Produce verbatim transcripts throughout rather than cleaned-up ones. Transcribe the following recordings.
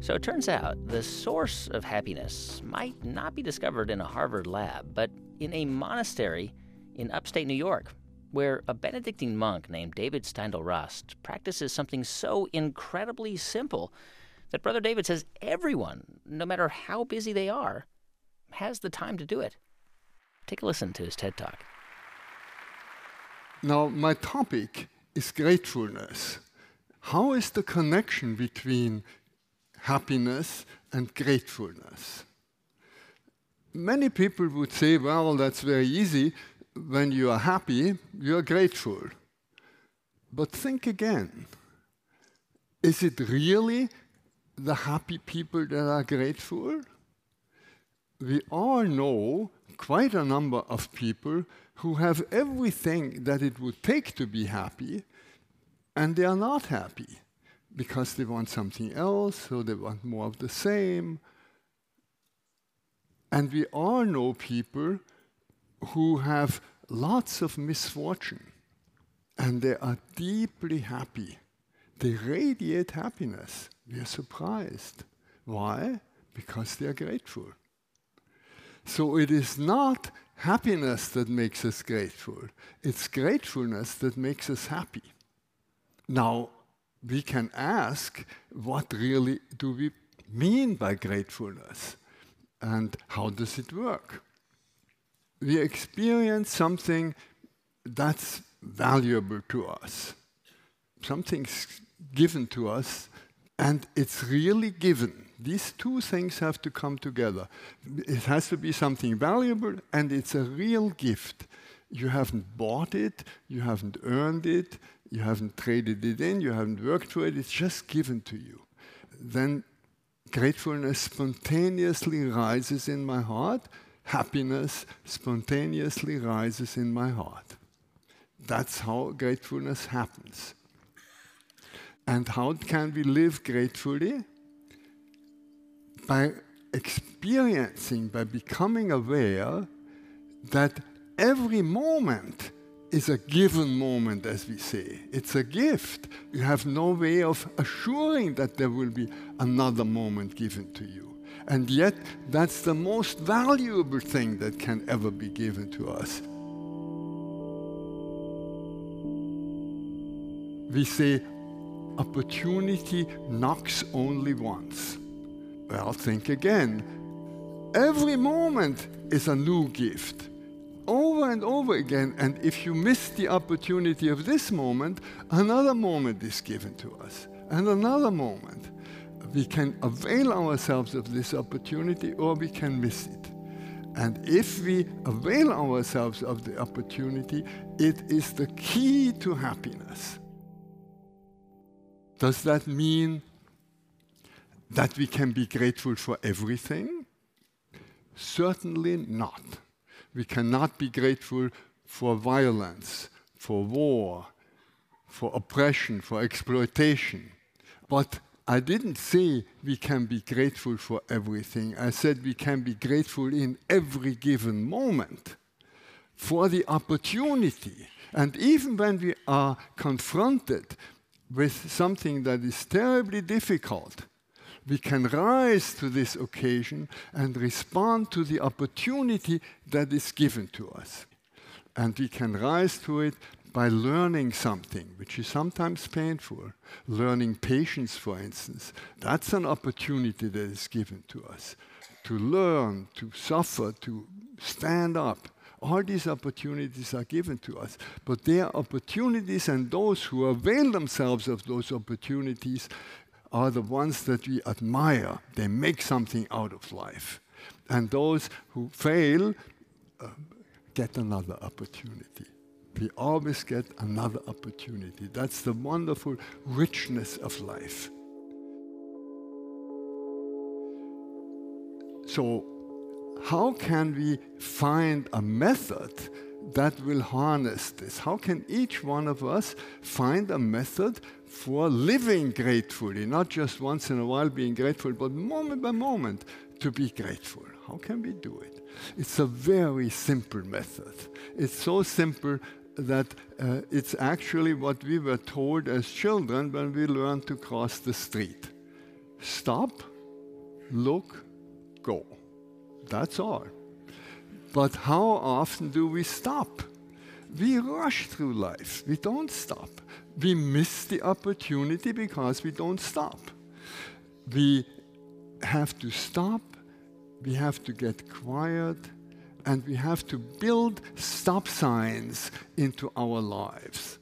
So it turns out the source of happiness might not be discovered in a Harvard lab, but in a monastery in upstate New York, where a Benedictine monk named David Steindl-Rast practices something so incredibly simple that Brother David says everyone, no matter how busy they are, has the time to do it. Take a listen to his TED Talk. Now, my topic is gratefulness. How is the connection between happiness and gratefulness? Many people would say, well, that's very easy. When you are happy, you are grateful. But think again. Is it really the happy people that are grateful? We all know quite a number of people who have everything that it would take to be happy, and they are not happy because they want something else, or they want more of the same. And we all know people who have lots of misfortune, and they are deeply happy. They radiate happiness. We are surprised. Why? Because they are grateful. So it is not happiness that makes us grateful. It's gratefulness that makes us happy. Now, we can ask, what really do we mean by gratefulness? And how does it work? We experience something that's valuable to us. Something's given to us, and it's really given. These two things have to come together. It has to be something valuable, and it's a real gift. You haven't bought it, you haven't earned it, you haven't traded it in, you haven't worked for it, it's just given to you. Then gratefulness spontaneously rises in my heart, happiness spontaneously rises in my heart. That's how gratefulness happens. And how can we live gratefully? By experiencing, by becoming aware that every moment is a given moment, as we say. It's a gift. You have no way of assuring that there will be another moment given to you. And yet, that's the most valuable thing that can ever be given to us. We say, opportunity knocks only once. Well, think again. Every moment is a new gift, over and over again. And if you miss the opportunity of this moment, another moment is given to us, and another moment. We can avail ourselves of this opportunity, or we can miss it. And if we avail ourselves of the opportunity, it is the key to happiness. Does that mean that we can be grateful for everything? Certainly not. We cannot be grateful for violence, for war, for oppression, for exploitation. But I didn't say we can be grateful for everything. I said we can be grateful in every given moment for the opportunity. And even when we are confronted with something that is terribly difficult, we can rise to this occasion and respond to the opportunity that is given to us. And we can rise to it by learning something, which is sometimes painful. Learning patience, for instance, that's an opportunity that is given to us. To learn, to suffer, to stand up. All these opportunities are given to us. But they are opportunities, and those who avail themselves of those opportunities are the ones that we admire. They make something out of life. And those who fail uh, get another opportunity. We always get another opportunity. That's the wonderful richness of life. So, how can we find a method that will harness this? How can each one of us find a method for living gratefully, not just once in a while being grateful, but moment by moment to be grateful? How can we do it? It's a very simple method. It's so simple that uh, it's actually what we were told as children when we learned to cross the street. Stop, look, go. That's all. But how often do we stop? We rush through life. We don't stop. We miss the opportunity because we don't stop. We have to stop. We have to get quiet. And we have to build stop signs into our lives.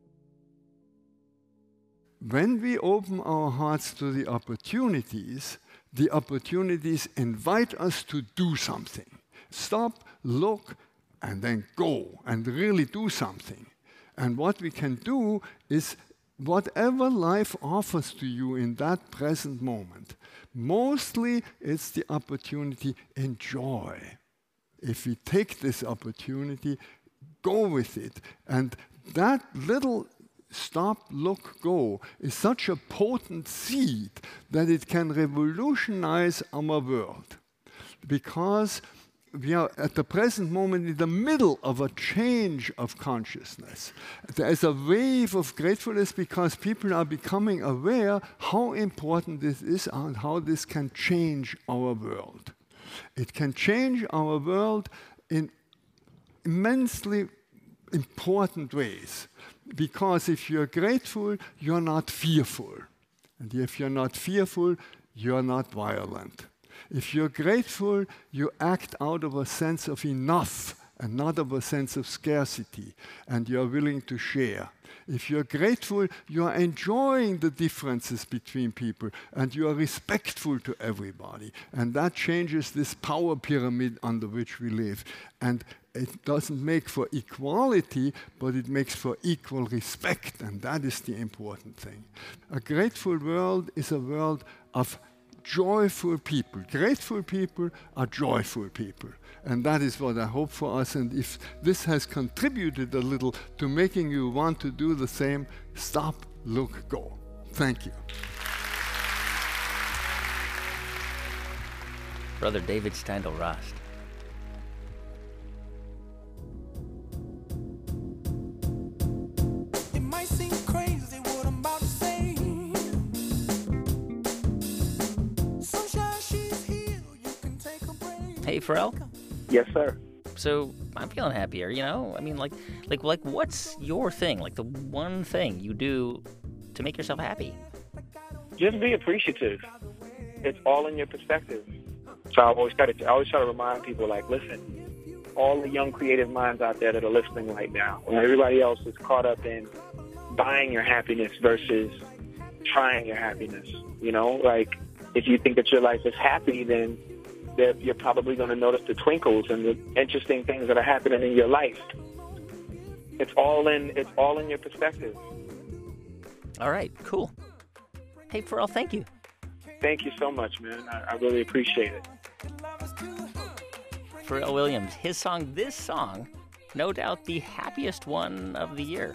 When we open our hearts to the opportunities, the opportunities invite us to do something. Stop, look, and then go and really do something. And what we can do is whatever life offers to you in that present moment, mostly it's the opportunity, enjoy. If we take this opportunity, go with it. And that little stop, look, go is such a potent seed that it can revolutionize our world. Because we are at the present moment in the middle of a change of consciousness. There is a wave of gratefulness because people are becoming aware how important this is and how this can change our world. It can change our world in immensely important ways. Because if you're grateful, you're not fearful. And if you're not fearful, you're not violent. If you're grateful, you act out of a sense of enough and not of a sense of scarcity, and you're willing to share. If you're grateful, you are enjoying the differences between people, and you are respectful to everybody. And that changes this power pyramid under which we live. And it doesn't make for equality, but it makes for equal respect, and that is the important thing. A grateful world is a world of joyful people. Grateful people are joyful people. And that is what I hope for us. And if this has contributed a little to making you want to do the same, stop, look, go. Thank you. Brother David Steindl-Rast. Hey, Pharrell? Yes, sir. So I'm feeling happier, you know? I mean, like, like, like, what's your thing? Like the one thing you do to make yourself happy? Just be appreciative. It's all in your perspective. So I always try to, I always try to remind people, like, listen, all the young creative minds out there that are listening right now, when everybody else is caught up in buying your happiness versus trying your happiness, you know? Like, if you think that your life is happy, then that you're probably going to notice the twinkles and the interesting things that are happening in your life. It's all in it's all in your perspective. All right, cool. Hey, Pharrell, thank you. Thank you so much, man. I, I really appreciate it. Pharrell Williams, his song, this song, no doubt the happiest one of the year.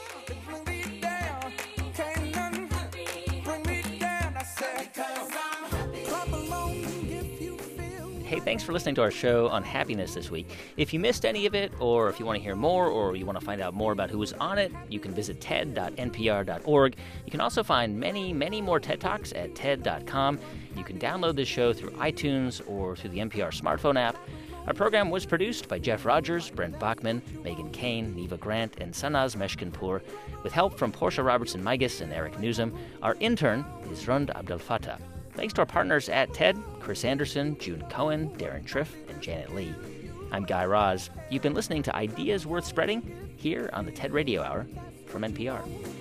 Hey, thanks for listening to our show on happiness this week. If you missed any of it, or if you want to hear more, or you want to find out more about who was on it, you can visit ted dot n p r dot org. You can also find many, many more TED Talks at ted dot com. You can download this show through iTunes or through the N P R smartphone app. Our program was produced by Jeff Rogers, Brent Bachman, Megan Kane, Neva Grant, and Sanaz Meshkinpour, with help from Portia Robertson-Migas and Eric Newsom. Our intern is Rund Abdel Fattah. Thanks to our partners at TED, Chris Anderson, June Cohen, Darren Triff, and Janet Lee. I'm Guy Raz. You've been listening to Ideas Worth Spreading here on the TED Radio Hour from N P R.